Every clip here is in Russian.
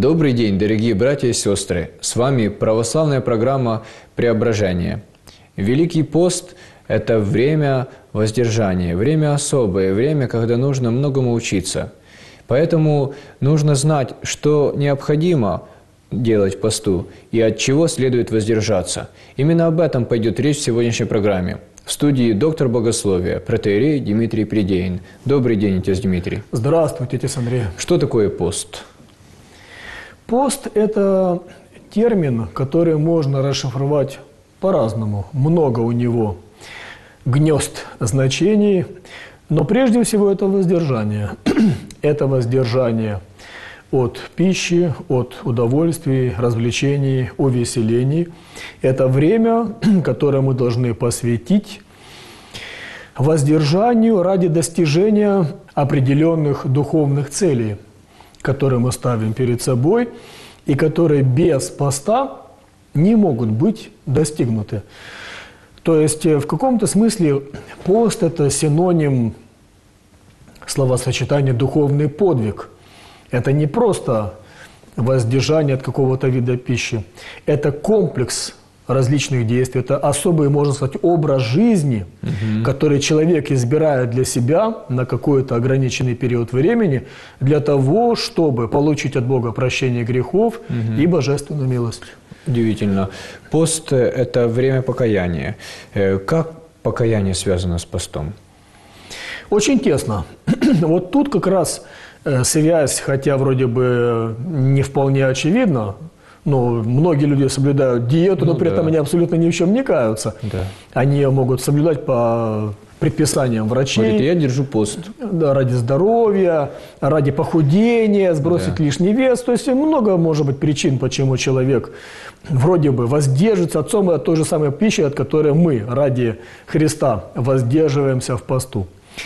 Добрый день, дорогие братья и сестры! С вами православная программа «Преображение». Великий пост – это время воздержания, время особое, время, когда нужно многому учиться. Поэтому нужно знать, что необходимо делать в посту и от чего следует воздержаться. Именно об этом пойдет речь в сегодняшней программе. В студии доктор богословия, протоиерей Дмитрий Придеин. Добрый день, отец Дмитрий. Здравствуйте, отец Андрей. Что такое пост? Пост – это термин, который можно расшифровать по-разному. Много у него гнезд значений, но прежде всего это воздержание. Это воздержание от пищи, от удовольствий, развлечений, увеселений. Это время, которое мы должны посвятить воздержанию ради достижения определенных духовных целей, которые мы ставим перед собой и которые без поста не могут быть достигнуты. То есть в каком-то смысле пост – это синоним словосочетания «духовный подвиг». Это не просто воздержание от какого-то вида пищи. Это комплекс различных действий. Это особый, можно сказать, образ жизни, который человек избирает для себя на какой-то ограниченный период времени для того, чтобы получить от Бога прощение грехов и божественную милость. Удивительно. Пост – это время покаяния. Как покаяние связано с постом? Очень тесно. Вот тут как раз связь, хотя вроде бы не вполне очевидна, но многие люди соблюдают диету, но при этом они абсолютно ни в чем не каются. Да. Они могут соблюдать по предписаниям врачей. Говорит, я держу пост. Да, ради здоровья, ради похудения, сбросить лишний вес. То есть много может быть причин, почему человек вроде бы воздержится от той же самой пищи, от которой мы ради Христа воздерживаемся в посту.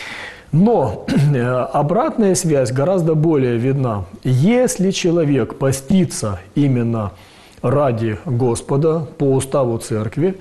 Но обратная связь гораздо более видна. Если человек постится именно ради Господа, по уставу Церкви,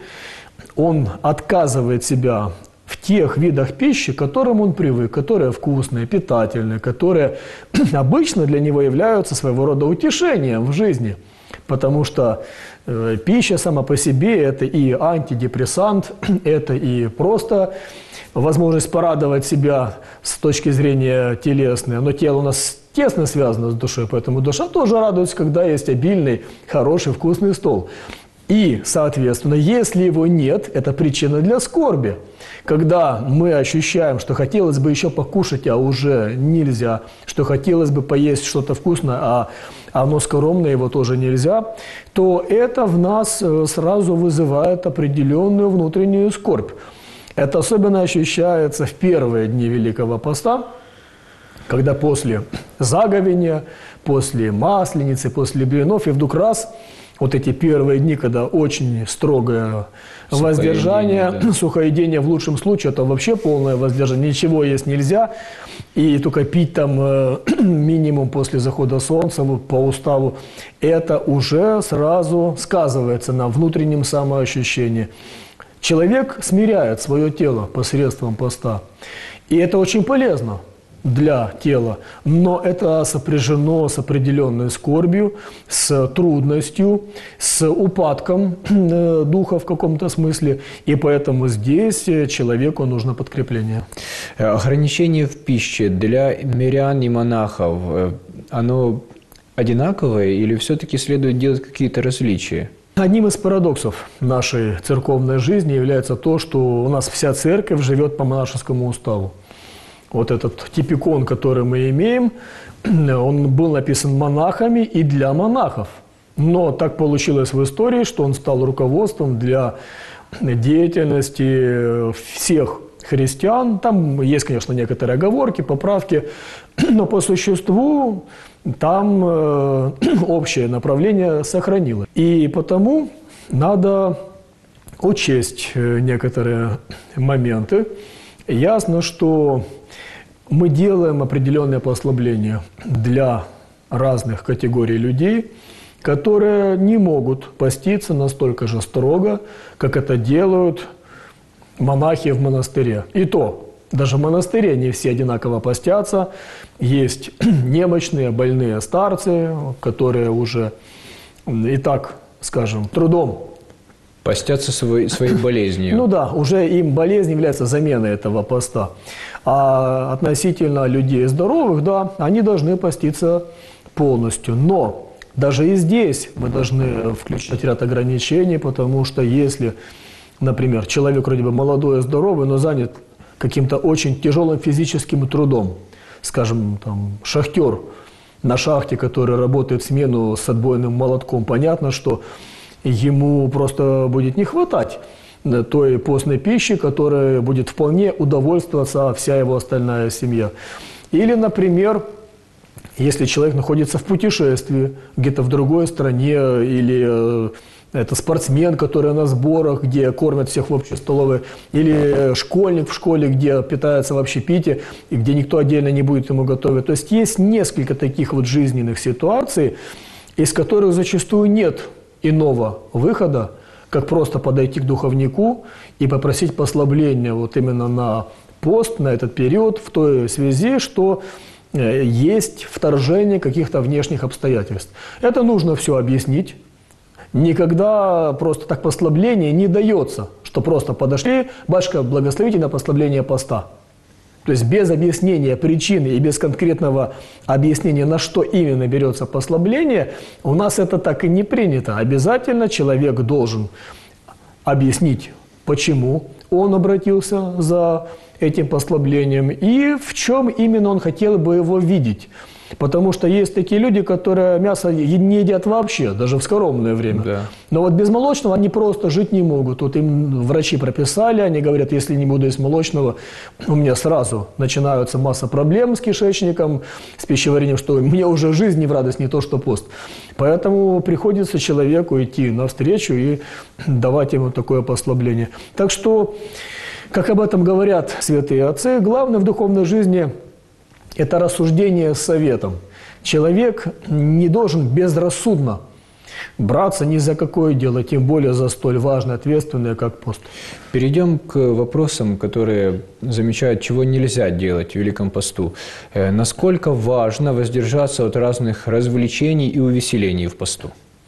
он отказывает себя в тех видах пищи, к которым он привык, которые вкусные, питательные, которые обычно для него являются своего рода утешением в жизни. Потому что пища сама по себе – это и антидепрессант, это и просто возможность порадовать себя с точки зрения телесной. Но тело у нас тесно связано с душой, поэтому душа тоже радуется, когда есть обильный, хороший, вкусный стол. И, соответственно, если его нет, это причина для скорби. Когда мы ощущаем, что хотелось бы еще покушать, а уже нельзя, что хотелось бы поесть что-то вкусное, а оно скоромное, его тоже нельзя, то это в нас сразу вызывает определенную внутреннюю скорбь. Это особенно ощущается в первые дни Великого Поста, когда после заговения, после Масленицы, после блинов, и вдруг раз, вот эти первые дни, когда очень строгое воздержание, сухоедение в лучшем случае, это вообще полное воздержание, ничего есть нельзя, и только пить там минимум после захода солнца по уставу, это уже сразу сказывается на внутреннем самоощущении. Человек смиряет свое тело посредством поста, и это очень полезно для тела, но это сопряжено с определенной скорбью, с трудностью, с упадком духа в каком-то смысле, и поэтому здесь человеку нужно подкрепление. Ограничение в пище для мирян и монахов, оно одинаковое или все-таки следует делать какие-то различия? Одним из парадоксов нашей церковной жизни является то, что у нас вся церковь живет по монашескому уставу. Вот этот типикон, который мы имеем, он был написан монахами и для монахов. Но так получилось в истории, что он стал руководством для деятельности всех христиан. Там есть, конечно, некоторые оговорки, поправки, но по существу там общее направление сохранилось. И потому надо учесть некоторые моменты. Ясно, что мы делаем определенные послабления для разных категорий людей, которые не могут поститься настолько же строго, как это делают монахи в монастыре. И то Даже в монастыре не все одинаково постятся. Есть немощные, больные старцы, которые уже и так, скажем, трудом Постятся своей болезнью. Ну да, уже им болезнь является заменой этого поста. А относительно людей здоровых, да, они должны поститься полностью. Но даже и здесь мы должны включать ряд ограничений, потому что если, например, человек вроде бы молодой и здоровый, но занят каким-то очень тяжелым физическим трудом, скажем, там, шахтер на шахте, который работает в смену с отбойным молотком, понятно, что ему просто будет не хватать той постной пищи, которой будет вполне удовольствоваться вся его остальная семья. Или, например, если человек находится в путешествии, где-то в другой стране, или это спортсмен, который на сборах, где кормят всех в общей столовой, или школьник в школе, где питается в общепите, и где никто отдельно не будет ему готовить. То есть есть несколько таких вот жизненных ситуаций, из которых зачастую нет иного выхода, как просто подойти к духовнику и попросить послабления вот именно на пост, на этот период, в той связи, что есть вторжение каких-то внешних обстоятельств. Это нужно все объяснить. Никогда просто так послабление не дается, что просто подошли, батюшка, благословите на послабление поста. То есть без объяснения причины и без конкретного объяснения, на что именно берется послабление, у нас это так и не принято. Обязательно человек должен объяснить, почему он обратился за этим послаблением и в чем именно он хотел бы его видеть. Потому что есть такие люди, которые мясо не едят вообще, даже в скоромное время. Да. Но вот без молочного они просто жить не могут. Вот им врачи прописали, они говорят, если не буду есть молочного, у меня сразу начинаются масса проблем с кишечником, с пищеварением, что мне уже жизнь не в радость, не то что пост. Поэтому приходится человеку идти навстречу и давать ему такое послабление. Так что, как об этом говорят святые отцы, главное в духовной жизни – это рассуждение с советом. Человек не должен безрассудно браться ни за какое дело, тем более за столь важное, ответственное, как пост. Перейдем к вопросам, которые замечают, чего нельзя делать в Великом посту. Насколько важно воздержаться от разных развлечений и увеселений в посту?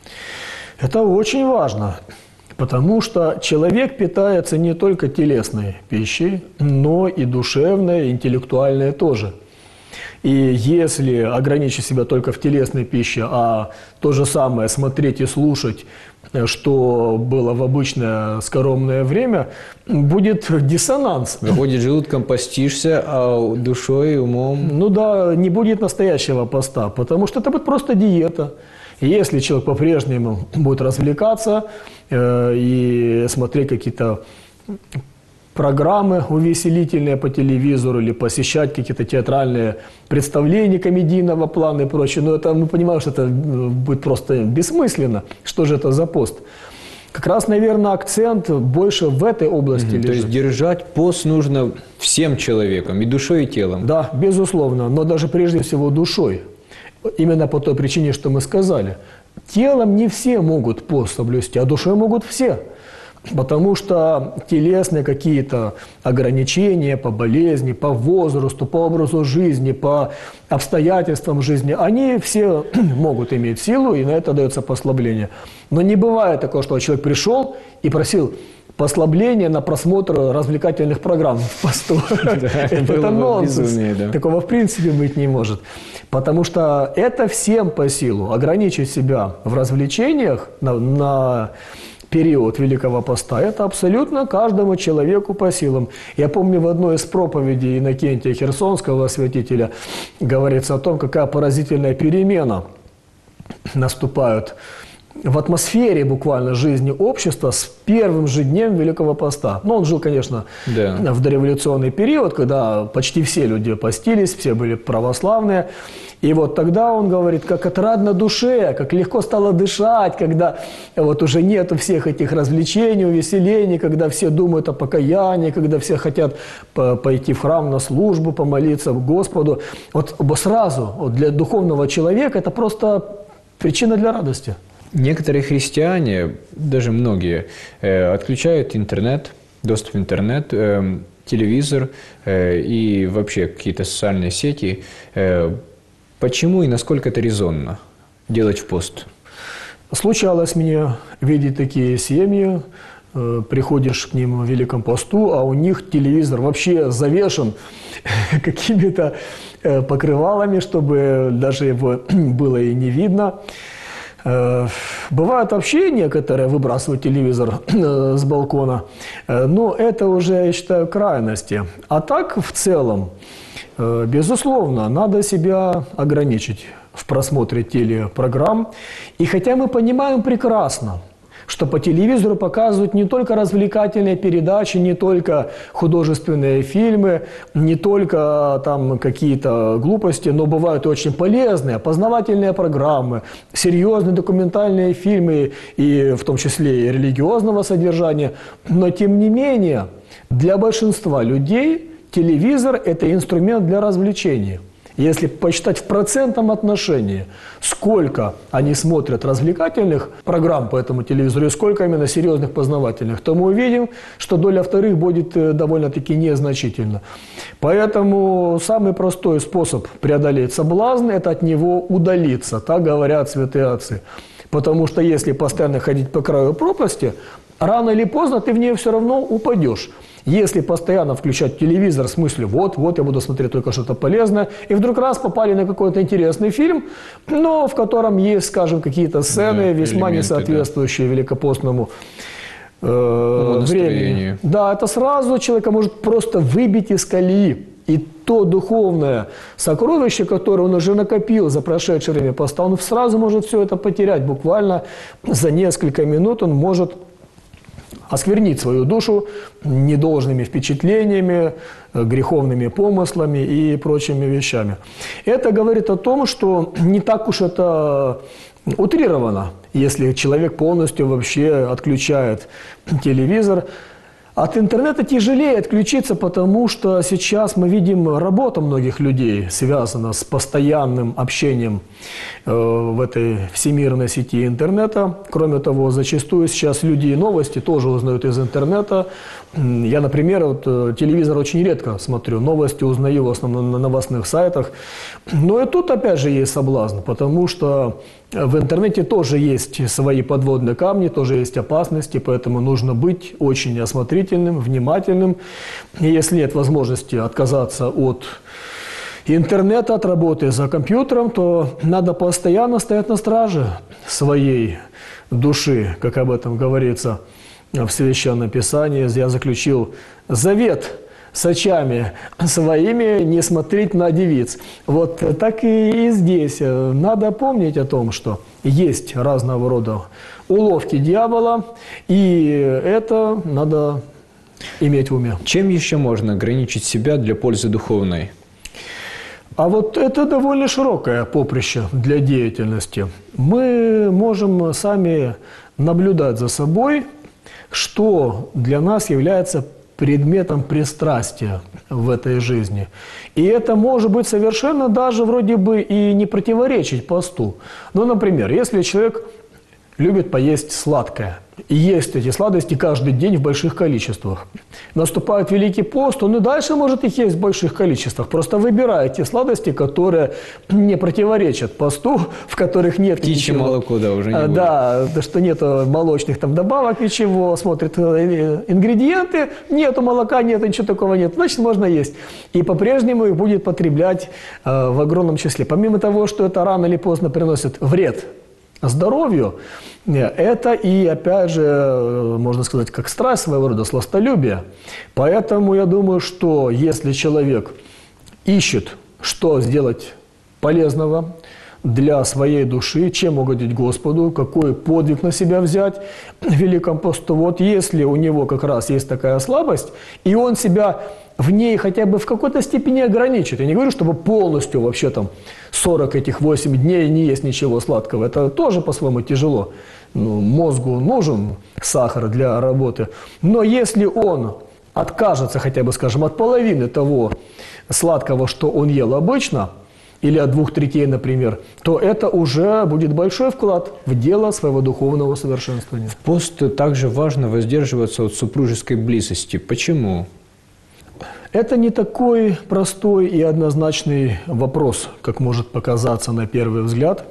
Это очень важно, потому что человек питается не только телесной пищей, но и душевной, интеллектуальной тоже. И если ограничить себя только в телесной пище, а то же самое смотреть и слушать, что было в обычное скоромное время, будет диссонанс. Выходит, желудком постишься, а душой и умом... Ну да, не будет настоящего поста, потому что это будет просто диета. И если человек по-прежнему будет развлекаться и смотреть какие-то программы увеселительные по телевизору или посещать какие-то театральные представления комедийного плана и прочее. Но это мы понимаем, что это будет просто бессмысленно. Что же это за пост? Как раз, наверное, акцент больше в этой области лежит. То есть держать пост нужно всем человеком, и душой, и телом. Да, безусловно, но даже прежде всего душой. Именно по той причине, что мы сказали. Телом не все могут пост соблюсти, а душой могут все. Потому что телесные какие-то ограничения по болезни, по возрасту, по образу жизни, по обстоятельствам жизни, они все могут иметь силу, и на это дается послабление. Но не бывает такого, что человек пришел и просил послабление на просмотр развлекательных программ в посту. Это нонсенс. Такого в принципе быть не может. Потому что это всем по силу. Ограничить себя в развлечениях на период Великого Поста, это абсолютно каждому человеку по силам. Я помню, в одной из проповедей Иннокентия Херсонского святителя говорится о том, какая поразительная перемена наступает в атмосфере буквально жизни общества с первым же днем Великого Поста. Но он жил, конечно, в дореволюционный период, когда почти все люди постились, все были православные. И вот тогда он говорит, как отрадно душе, как легко стало дышать, когда вот уже нету всех этих развлечений, увеселений, когда все думают о покаянии, когда все хотят пойти в храм на службу, помолиться Господу. Вот сразу вот для духовного человека это просто причина для радости. Некоторые христиане, даже многие, отключают интернет, доступ в интернет, телевизор и вообще какие-то социальные сети. Почему и насколько это резонно делать в пост? Случалось мне видеть такие семьи, приходишь к ним в Великом посту, а у них телевизор вообще завешен какими-то покрывалами, чтобы даже его было и не видно. Бывают вообще некоторые выбрасывают телевизор с балкона, но это уже, я считаю, крайности. А так, в целом, безусловно, надо себя ограничить в просмотре телепрограмм. И хотя мы понимаем прекрасно, что по телевизору показывают не только развлекательные передачи, не только художественные фильмы, не только там какие-то глупости, но бывают и очень полезные, познавательные программы, серьезные документальные фильмы, и в том числе и религиозного содержания. Но тем не менее, для большинства людей телевизор – это инструмент для развлечения. Если посчитать в процентном отношении, сколько они смотрят развлекательных программ по этому телевизору и сколько именно серьезных познавательных, то мы увидим, что доля вторых будет довольно-таки незначительна. Поэтому самый простой способ преодолеть соблазн – это от него удалиться, так говорят святые отцы. Потому что если постоянно ходить по краю пропасти, рано или поздно ты в нее все равно упадешь. Если постоянно включать телевизор с мыслью, вот я буду смотреть только что-то полезное, и вдруг раз попали на какой-то интересный фильм, но в котором есть, скажем, какие-то сцены, весьма несоответствующие великопостному времени. Да, это сразу человека может просто выбить из колеи. И то духовное сокровище, которое он уже накопил за прошедшее время поста, он сразу может все это потерять. Буквально за несколько минут он может осквернить свою душу недолжными впечатлениями, греховными помыслами и прочими вещами. Это говорит о том, что не так уж это утрировано, если человек полностью вообще отключает телевизор. От интернета тяжелее отключиться, потому что сейчас мы видим, работа многих людей связана с постоянным общением в этой всемирной сети интернета. Кроме того, зачастую сейчас люди и новости тоже узнают из интернета. Я, например, телевизор очень редко смотрю, новости узнаю в основном на новостных сайтах. Но и тут опять же есть соблазн, потому что в интернете тоже есть свои подводные камни, тоже есть опасности, поэтому нужно быть очень осмотрительным, внимательным. И если нет возможности отказаться от интернета, от работы за компьютером, то надо постоянно стоять на страже своей души, как об этом говорится в Священном Писании. Я заключил завет с очами своими не смотреть на девиц. Вот так и здесь. Надо помнить о том, что есть разного рода уловки дьявола, и это надо иметь в уме. Чем еще можно ограничить себя для пользы духовной? А вот это довольно широкое поприще для деятельности. Мы можем сами наблюдать за собой, что для нас является предметом пристрастия в этой жизни. И это может быть совершенно даже вроде бы и не противоречить посту. Ну, например, если человек любит поесть сладкое, и ест эти сладости каждый день в больших количествах. Наступает Великий пост, он и дальше может их есть в больших количествах. Просто выбирает те сладости, которые не противоречат посту, в которых нет птичье молоко, да, уже не будет. Да, что нету молочных там добавок, ничего, смотрит ингредиенты, нету молока, нету, ничего такого нет, значит, можно есть. И по-прежнему их будет потреблять в огромном числе. Помимо того, что это рано или поздно приносит вред здоровью, это и, опять же, можно сказать, как страсть своего рода, сластолюбие. Поэтому я думаю, что если человек ищет, что сделать полезного для своей души, чем угодить Господу, какой подвиг на себя взять в Великом посту, вот если у него как раз есть такая слабость, и он себя в ней хотя бы в какой-то степени ограничит. Я не говорю, чтобы полностью вообще там 40 этих 8 дней не есть ничего сладкого. Это тоже по-своему тяжело. Мозгу нужен сахар для работы. Но если он откажется хотя бы, скажем, от половины того сладкого, что он ел обычно, или от 2/3, например, то это уже будет большой вклад в дело своего духовного совершенствования. В пост также важно воздерживаться от супружеской близости. Почему? Это не такой простой и однозначный вопрос, как может показаться на первый взгляд.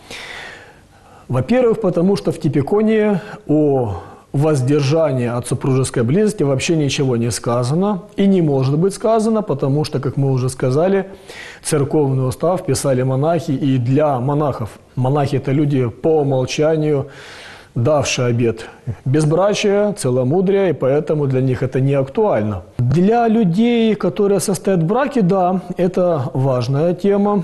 Во-первых, потому что в Типиконе о воздержании от супружеской близости вообще ничего не сказано и не может быть сказано, потому что, как мы уже сказали, церковный устав писали монахи, и для монахов, монахи – это люди по умолчанию, давшие обет безбрачия, целомудрия, и поэтому для них это не актуально. Для людей, которые состоят в браке, да, это важная тема,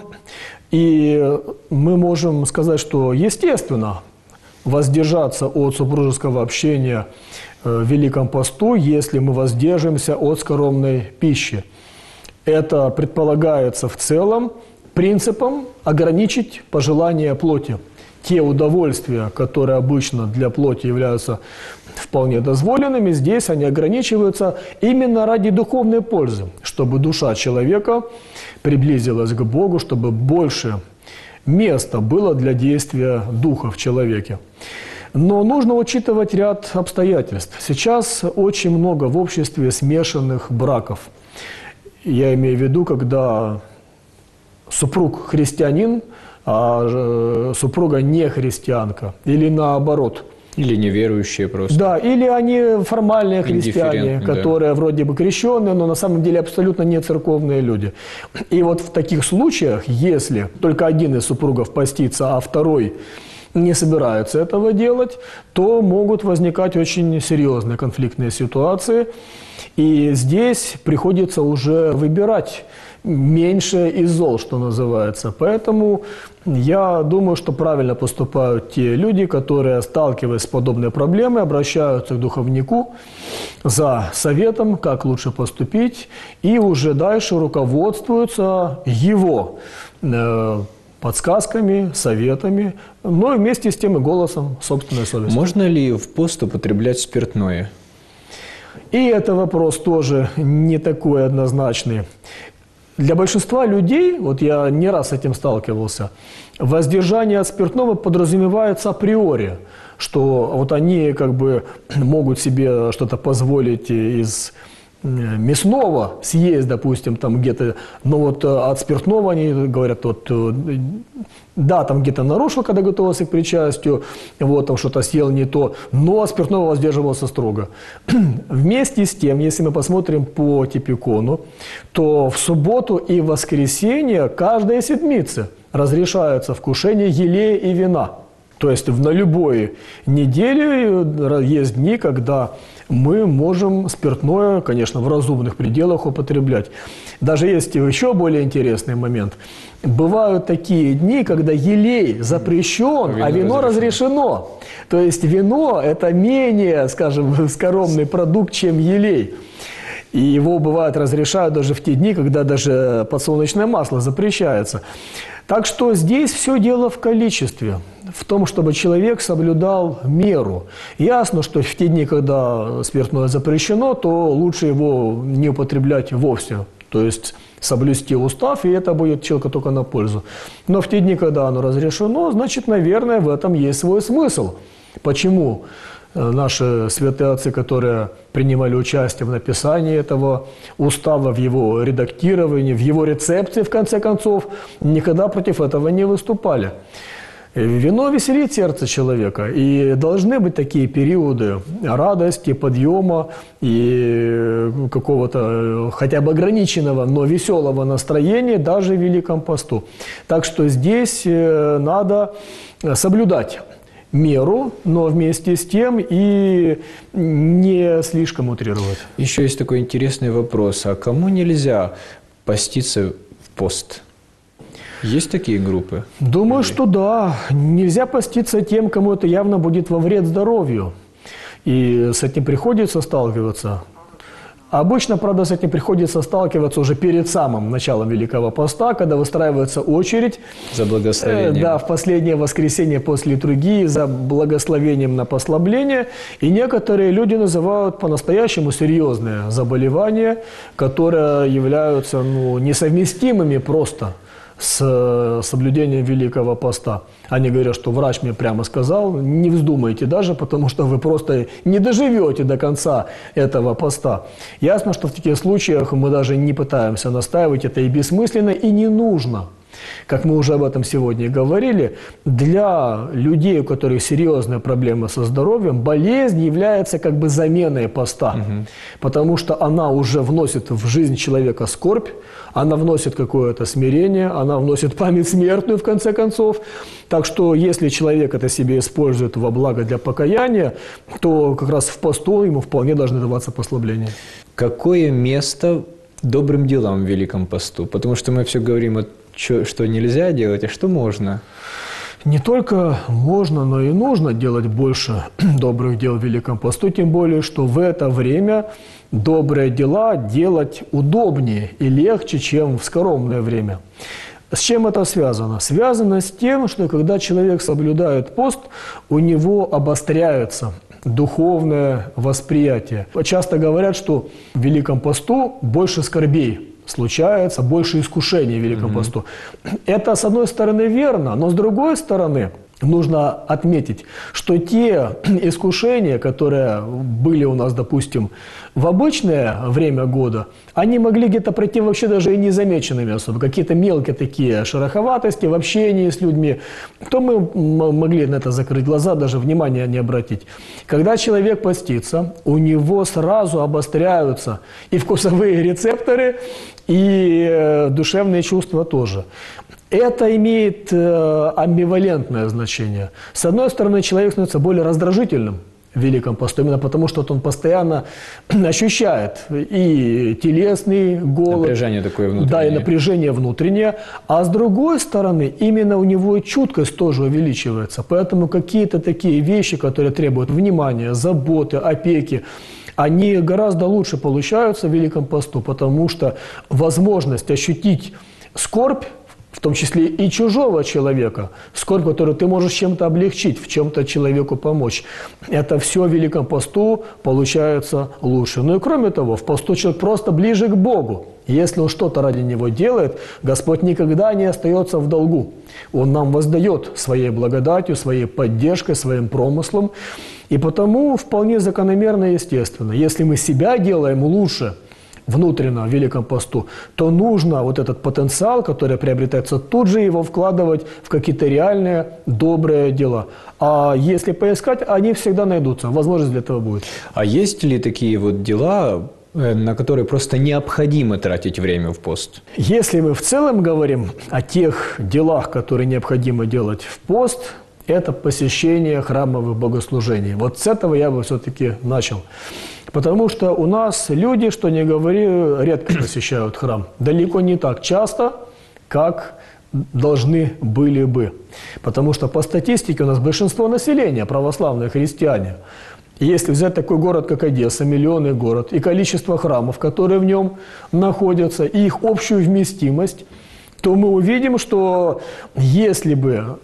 и мы можем сказать, что естественно воздержаться от супружеского общения в Великом посту, если мы воздержимся от скоромной пищи. Это предполагается в целом принципом ограничить пожелания плоти. Те удовольствия, которые обычно для плоти являются вполне дозволенными, здесь они ограничиваются именно ради духовной пользы, чтобы душа человека приблизилась к Богу, чтобы больше место было для действия Духа в человеке. Но нужно учитывать ряд обстоятельств. Сейчас очень много в обществе смешанных браков. Я имею в виду, когда супруг христианин, а супруга не христианка, или наоборот. Или неверующие просто. Да, или они формальные христиане, которые вроде бы крещенные, но на самом деле абсолютно не церковные люди. И вот в таких случаях, если только один из супругов постится, а второй не собирается этого делать, то могут возникать очень серьезные конфликтные ситуации. И здесь приходится уже выбирать меньше из зол, что называется. Поэтому я думаю, что правильно поступают те люди, которые, сталкиваясь с подобной проблемой, обращаются к духовнику за советом, как лучше поступить, и уже дальше руководствуются его подсказками, советами, но вместе с тем и голосом собственной совести. Можно ли в пост употреблять спиртное? И это вопрос тоже не такой однозначный. Для большинства людей, вот я не раз с этим сталкивался, воздержание от спиртного подразумевается априори, что вот они как бы могут себе что-то позволить из мясного съесть, допустим, там где-то, но вот от спиртного они говорят, вот, да, там где-то нарушил, когда готовился к причастию, вот, там что-то съел не то, но от спиртного воздерживался строго. Вместе с тем, если мы посмотрим по Типикону, то в субботу и в воскресенье каждой седмицы разрешается вкушение елея и вина. То есть на любой неделе есть дни, когда мы можем спиртное, конечно, в разумных пределах употреблять. Даже есть еще более интересный момент. Бывают такие дни, когда елей запрещен, а вино разрешено. То есть вино – это менее, скажем, скоромный продукт, чем елей. И его, бывает, разрешают даже в те дни, когда даже подсолнечное масло запрещается. Так что здесь все дело в количестве, в том, чтобы человек соблюдал меру. Ясно, что в те дни, когда спиртное запрещено, то лучше его не употреблять вовсе. То есть соблюсти устав, и это будет человеку только на пользу. Но в те дни, когда оно разрешено, значит, наверное, в этом есть свой смысл. Почему наши святые отцы, которые принимали участие в написании этого устава, в его редактировании, в его рецепции, в конце концов, никогда против этого не выступали. Вино веселит сердце человека, и должны быть такие периоды радости, подъема и какого-то хотя бы ограниченного, но веселого настроения даже в Великом посту. Так что здесь надо соблюдать меру, но вместе с тем и не слишком утрировать. Еще есть такой интересный вопрос. А кому нельзя поститься в пост? Есть такие группы? Думаю, что да. Нельзя поститься тем, кому это явно будет во вред здоровью. И с этим приходится сталкиваться. Обычно, правда, с этим приходится сталкиваться уже перед самым началом Великого Поста, когда выстраивается очередь. За благословением. Да, в последнее воскресенье после литургии за благословением на послабление. И некоторые люди называют по-настоящему серьезные заболевания, которые являются несовместимыми просто с соблюдением Великого Поста. Они говорят, что врач мне прямо сказал, не вздумайте даже, потому что вы просто не доживете до конца этого поста. Ясно, что в таких случаях мы даже не пытаемся настаивать, это и бессмысленно, и не нужно. Как мы уже об этом сегодня говорили, для людей, у которых серьезные проблемы со здоровьем, болезнь является как бы заменой поста, потому что она уже вносит в жизнь человека скорбь, она вносит какое-то смирение, она вносит память смертную в конце концов. Так что если человек это себе использует во благо для покаяния, то как раз в посту ему вполне должны даваться послабления. Какое место добрым делам в Великом посту? Потому что мы все говорим, что нельзя делать, а что можно? Не только можно, но и нужно делать больше добрых дел в Великом посту, тем более, что в это время добрые дела делать удобнее и легче, чем в скоромное время. С чем это связано? Связано с тем, что когда человек соблюдает пост, у него обостряется духовное восприятие. Часто говорят, что в Великом посту больше скорбей случается, больше искушений в Великом посту. Это, с одной стороны, верно, но с другой стороны, нужно отметить, что те искушения, которые были у нас, допустим, в обычное время года, они могли где-то пройти вообще даже и незамеченными особо. Какие-то мелкие такие шероховатости в общении с людьми, то мы могли на это закрыть глаза, даже внимания не обратить. Когда человек постится, у него сразу обостряются и вкусовые рецепторы, и душевные чувства тоже. Это имеет амбивалентное значение. С одной стороны, человек становится более раздражительным в Великом посту, именно потому, что он постоянно ощущает и телесный голод, напряжение такое внутреннее. Да, и напряжение внутреннее. А с другой стороны, именно у него и чуткость тоже увеличивается. Поэтому какие-то такие вещи, которые требуют внимания, заботы, опеки, они гораздо лучше получаются в Великом посту, потому что возможность ощутить скорбь, в том числе и чужого человека, скорбь, которую ты можешь чем-то облегчить, в чем-то человеку помочь. Это все в Великом посту получается лучше. Ну и кроме того, в посту человек просто ближе к Богу. Если он что-то ради Него делает, Господь никогда не остается в долгу. Он нам воздает своей благодатью, своей поддержкой, своим промыслом. И потому вполне закономерно и естественно, если мы себя делаем лучше, внутренно в Великом посту, то нужно вот этот потенциал, который приобретается, тут же его вкладывать в какие-то реальные добрые дела. А если поискать, они всегда найдутся, возможность для этого будет. А есть ли такие вот дела, на которые просто необходимо тратить время в пост? Если мы в целом говорим о тех делах, которые необходимо делать в пост, это посещение храмовых богослужений. Вот с этого я бы все-таки начал. Потому что у нас люди, что не говори, редко посещают храм. Далеко не так часто, как должны были бы. Потому что по статистике у нас большинство населения православные христиане. И если взять такой город, как Одесса, миллионный город, и количество храмов, которые в нем находятся, и их общую вместимость, то мы увидим, что если бы,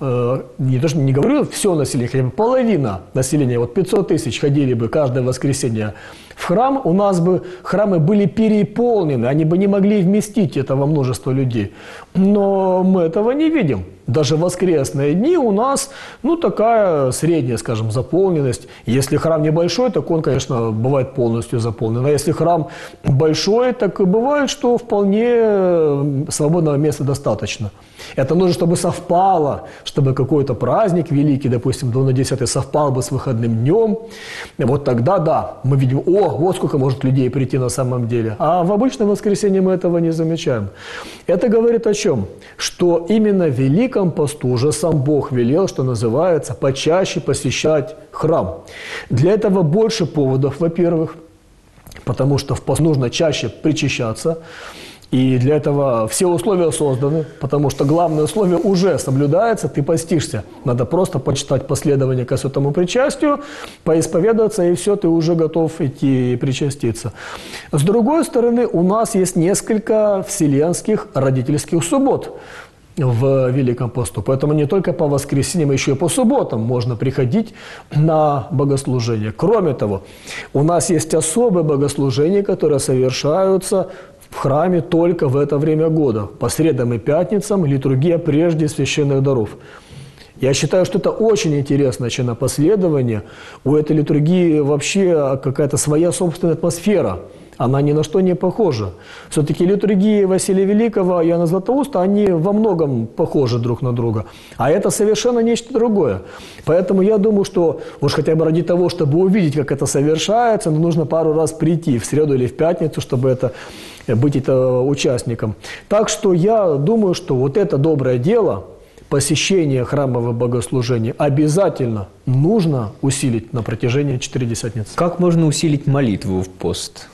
не говорю все население, хотя бы половина населения, вот 500 тысяч ходили бы каждое воскресенье в храм, у нас бы храмы были переполнены, они бы не могли вместить этого множества людей. Но мы этого не видим. Даже в воскресные дни у нас, такая средняя, скажем, заполненность. Если храм небольшой, так он, конечно, бывает полностью заполнен. А если храм большой, так и бывает, что вполне свободного места достаточно. Это нужно, чтобы совпало, чтобы какой-то праздник великий, допустим, Луна 10 совпал бы с выходным днем. Вот тогда, да, мы видим, вот сколько может людей прийти на самом деле. А в обычном воскресенье мы этого не замечаем. Это говорит о чем? Что именно в Великом посту уже сам Бог велел, что называется, почаще посещать храм. Для этого больше поводов, во-первых, потому что в пост нужно чаще причащаться. И для этого все условия созданы, потому что главное условие уже соблюдается, ты постишься. Надо просто почитать последование к святому причастию, поисповедоваться, и все, ты уже готов идти и причаститься. С другой стороны, у нас есть несколько вселенских родительских суббот в Великом посту. Поэтому не только по воскресеньям, еще и по субботам можно приходить на богослужение. Кроме того, у нас есть особые богослужения, которые совершаются в храме только в это время года. По средам и пятницам литургия прежде священных даров. Я считаю, что это очень интересное чинопоследование. У этой литургии вообще какая-то своя собственная атмосфера. Она ни на что не похожа. Все-таки литургии Василия Великого и Иоанна Златоуста, они во многом похожи друг на друга. А это совершенно нечто другое. Поэтому я думаю, что уж хотя бы ради того, чтобы увидеть, как это совершается, нужно пару раз прийти в среду или в пятницу, чтобы быть участником. Так что я думаю, что вот это доброе дело, посещение храмовых богослужений, обязательно нужно усилить на протяжении 4 десятницы. Как можно усилить молитву в пост?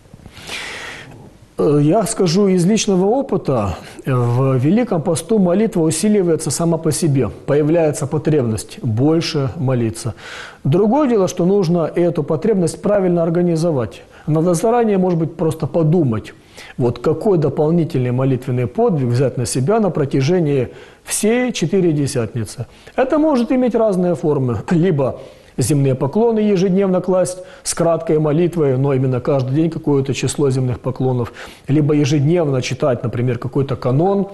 Я скажу из личного опыта, в Великом посту молитва усиливается сама по себе, появляется потребность больше молиться. Другое дело, что нужно эту потребность правильно организовать. Надо заранее, может быть, просто подумать, вот какой дополнительный молитвенный подвиг взять на себя на протяжении всей 4 десятницы. Это может иметь разные формы, либо земные поклоны ежедневно класть с краткой молитвой, но именно каждый день какое-то число земных поклонов, либо ежедневно читать, например, какой-то канон,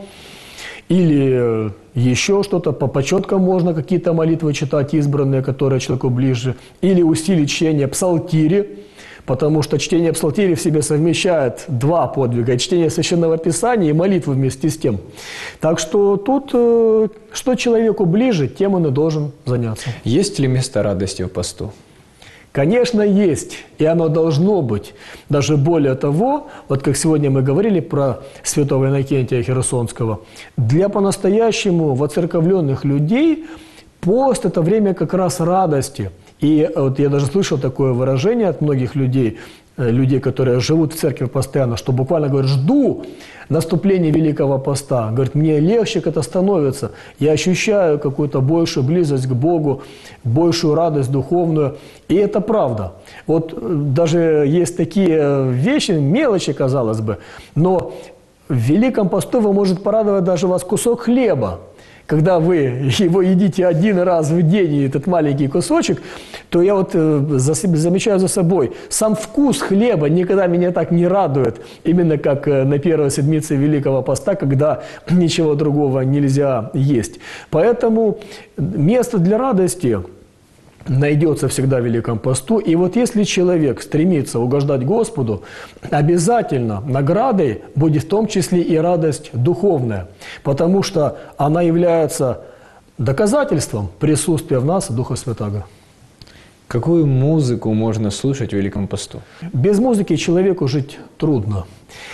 или еще что-то, по почеткам можно какие-то молитвы читать, избранные, которые человеку ближе, или усилить чтение псалтири, потому что чтение псалтири в себе совмещает 2 подвига – чтение Священного Писания и молитву вместе с тем. Так что тут, что человеку ближе, тем он и должен заняться. Есть ли место радости в посту? Конечно, есть, и оно должно быть. Даже более того, вот как сегодня мы говорили про святого Иннокентия Херсонского, для по-настоящему воцерковленных людей пост – это время как раз радости. И вот я даже слышал такое выражение от многих людей, которые живут в церкви постоянно, что буквально говорят: жду наступления Великого Поста. Говорит, мне легче это становится. Я ощущаю какую-то большую близость к Богу, большую радость духовную. И это правда. Вот даже есть такие вещи, мелочи, казалось бы, но в Великом Посту может порадовать даже вас кусок хлеба. Когда вы его едите 1 раз в день, и этот маленький кусочек, то я вот замечаю за собой, сам вкус хлеба никогда меня так не радует, именно как на первой седмице Великого Поста, когда ничего другого нельзя есть. Поэтому место для радости найдется всегда в Великом Посту. И вот если человек стремится угождать Господу, обязательно наградой будет в том числе и радость духовная, потому что она является доказательством присутствия в нас Духа Святаго. Какую музыку можно слушать в Великом Посту? Без музыки человеку жить трудно.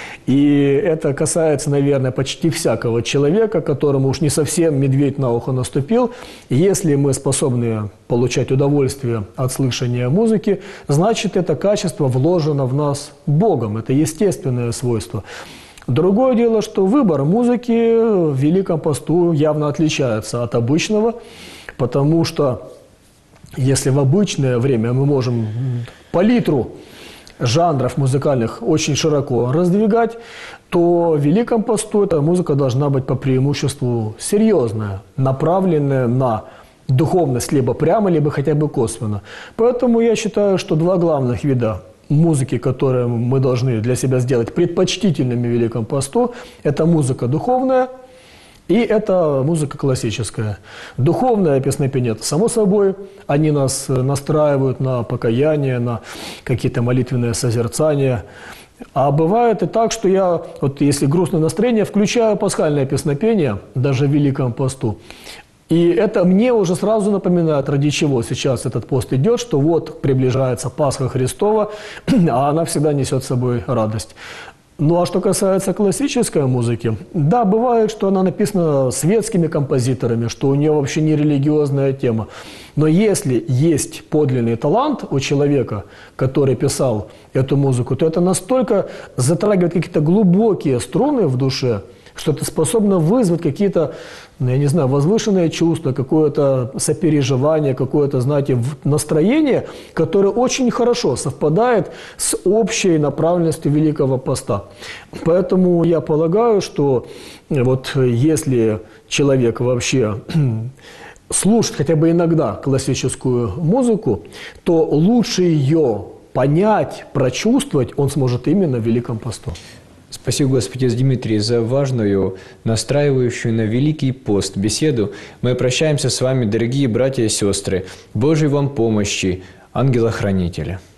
И это касается, наверное, почти всякого человека, которому уж не совсем медведь на ухо наступил. Если мы способны получать удовольствие от слышания музыки, значит, это качество вложено в нас Богом. Это естественное свойство. Другое дело, что выбор музыки в Великом Посту явно отличается от обычного, потому что если в обычное время мы можем палитру жанров музыкальных очень широко раздвигать, то в Великом Посту эта музыка должна быть по преимуществу серьезная, направленная на духовность либо прямо, либо хотя бы косвенно. Поэтому я считаю, что 2 главных вида музыки, которые мы должны для себя сделать предпочтительными в Великом Посту, это музыка духовная и это музыка классическая. Духовное песнопение – это само собой. Они нас настраивают на покаяние, на какие-то молитвенные созерцания. А бывает и так, что я, вот если грустное настроение, включаю пасхальное песнопение, даже в Великом Посту. И это мне уже сразу напоминает, ради чего сейчас этот пост идет, что вот приближается Пасха Христова, а она всегда несет с собой радость. Ну а что касается классической музыки, да, бывает, что она написана светскими композиторами, что у нее вообще не религиозная тема. Но если есть подлинный талант у человека, который писал эту музыку, то это настолько затрагивает какие-то глубокие струны в душе, что это способно вызвать какие-то, я не знаю, возвышенные чувства, какое-то сопереживание, какое-то, знаете, настроение, которое очень хорошо совпадает с общей направленностью Великого Поста. Поэтому я полагаю, что вот если человек вообще слушает хотя бы иногда классическую музыку, то лучше ее понять, прочувствовать он сможет именно в Великом Посту. Спасибо, Господи, Дмитрий, за важную, настраивающую на Великий пост беседу. Мы прощаемся с вами, дорогие братья и сестры. Божьей вам помощи, ангела-хранителя.